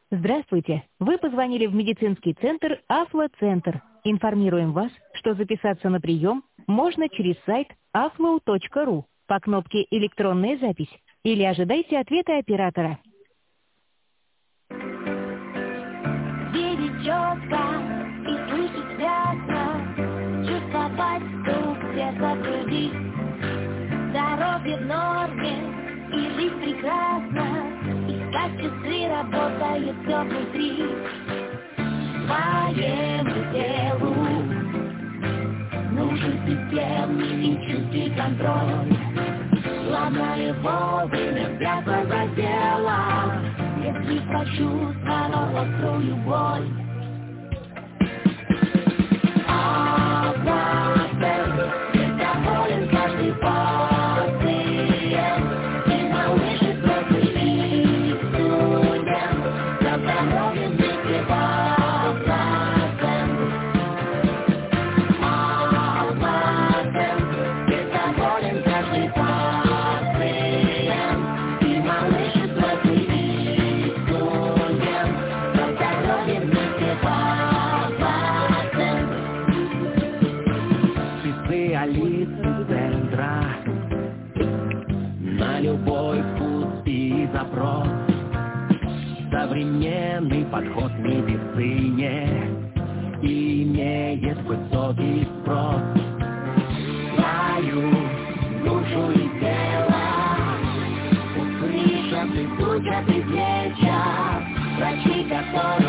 Здравствуйте! Вы позвонили в медицинский центр Афло-центр. Информируем вас, что записаться на прием можно через сайт aflo.ru по кнопке «Электронная запись» или ожидайте ответа оператора. Видеть четко и слышать ясно, чувствовать стук сердца в груди. Здоровье в норме и жизнь прекрасна, искать часы работает все внутри. Своему телу нужен системный и чуткий контроль. Главное вовремя взяться за дело, если почувствовал острую боль. Ведь доволен каждый пациент, и малыши взрослый и студент, за здоровьем закрепает. На любой вкус и запрос, современный подход к медицине имеет высокий спрос. Свою душу и тело услышат и стучат и лечат врачи, которые